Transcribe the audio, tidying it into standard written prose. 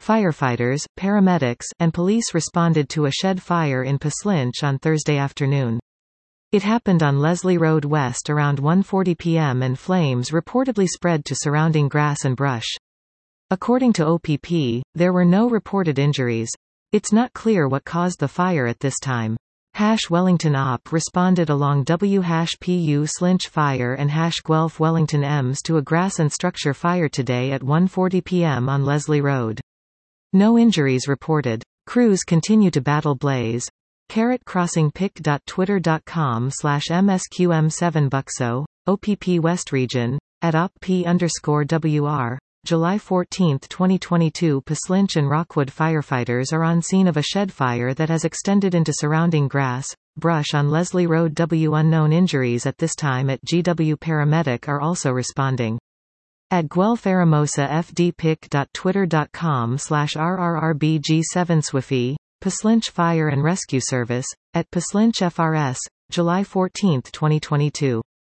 Firefighters, paramedics, and police responded to a shed fire in Pszczynsz on Thursday afternoon. It happened on Leslie Road West around 1:40 p.m. and flames reportedly spread to surrounding grass and brush. According to OPP, there were no reported injuries. It's not clear what caused the fire at this time. Wellington OP responded along W-Pu Slinch Fire and Guelph Wellington EMS to a grass and structure fire today at 1:40 p.m. on Leslie Road. No injuries reported. Crews continue to battle blaze. Crossing pic.twitter.com/msqm7 Buxo, OPP West Region, at OPP_WR, July 14, 2022. Pszczynsz and Rockwood firefighters are on scene of a shed fire that has extended into surrounding grass, brush on Leslie Road. Unknown injuries at this time at GW Paramedic are also responding. At Guelph Aramosa fdpic.twitter.com/rrrbg7 Swiffy, Pszczynsz Fire and Rescue Service, at Pszczynsz FRS, July 14, 2022.